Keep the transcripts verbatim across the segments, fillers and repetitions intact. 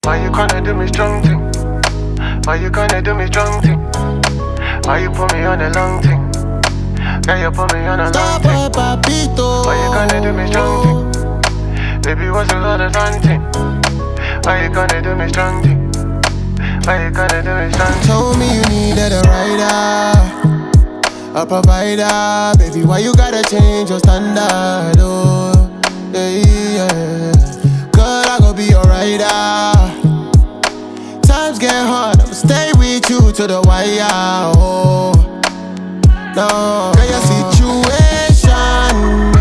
Why you gonna do me strong thing? Why you gonna do me strong thing? Why you put me on a long thing? Girl, you put me on a long thing. Papito. Why you gonna do me strong thing? Baby, what's the other fun thing? Why you gonna do me strong thing? Why you gonna do me strong thing? Told me you needed a rider, a provider. Baby, why you gotta change your standard? Oh, yeah, yeah. Girl, I gon' be your rider. Times get hard, I'ma stay with you to the wire. Oh, no, girl, your situation.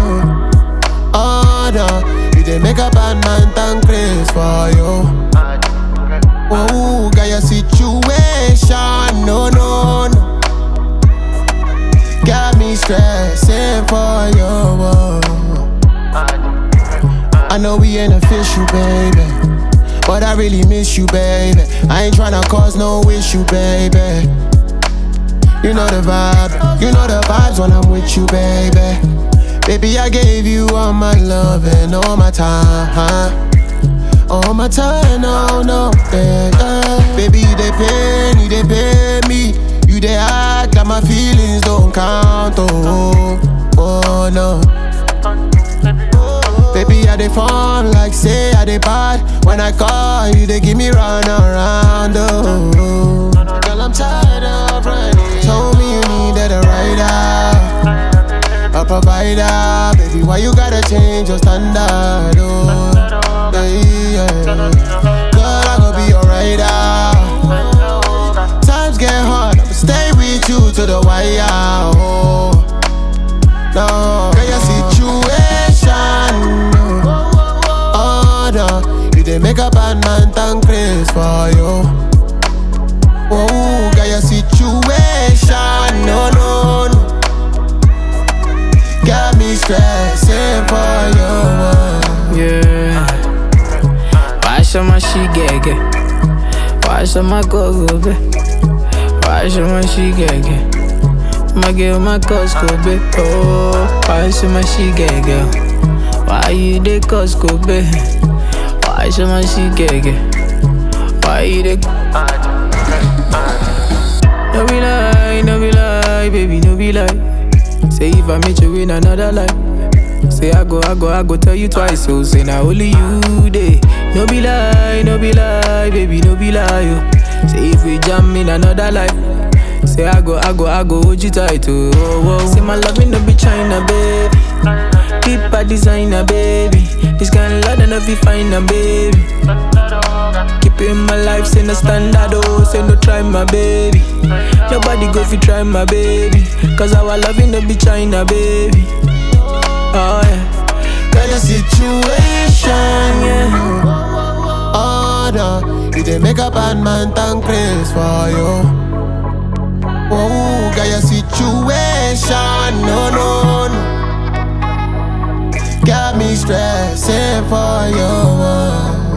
Oh, no, you didn't make a bad man thank grace for you. Oh, girl, your situation. No, no, no, got me stressing for you. I know we ain't official, baby, but I really miss you, baby. I ain't tryna cause no issue, baby. You know the vibe, you know the vibes when I'm with you, baby. Baby, I gave you all my love and all my time, all my time, no, no, yeah, yeah. Baby, you dey pay, you dey pay me. You dey act like my feelings don't count, oh, oh no. Baby, I dey fun like say I dey bad. When I call you, they give me run around, oh. Girl, I'm tired of running. Told me you needed a rider, a provider. Baby, why you gotta change your standard, oh, yeah, yeah. Girl, I gon' be your rider. Times get hard, I'ma stay with you to the wire, oh, no. Girl, your situation. Oh, no, you didn't make a bad man thank grace for you. Oh, girl, your situation. No, no, no, got me stressing for you. Yeah. Why should my she get get? Why should my go go be? Why should my she get get? My girl, my Costco, babe. Oh, why should my she get girl? Why you the Costco, babe? Why should my she get get? Why you the? No be lie, no be lie, baby, no be lie. Say if I meet you in another life, say I go, I go, I go tell you twice. So say now only you day. No be lie, no be lie, baby, no be lie. Oh. Say if we jam in another life. Say I go, I go, I go hold you tight, oh, oh, oh. Say my loving no be China, baby. Keep a designer, baby. This kind of love no be fine, baby. Keep it in my life, say no standard, oh. Say no try my baby. Nobody go fi try my baby. Cause our loving no be China, baby. Oh yeah. Got a situation, yeah. Oh no, you didn't make a bad man thank grace for you. Oh, got your situation, no, no, no, got me stressing for you.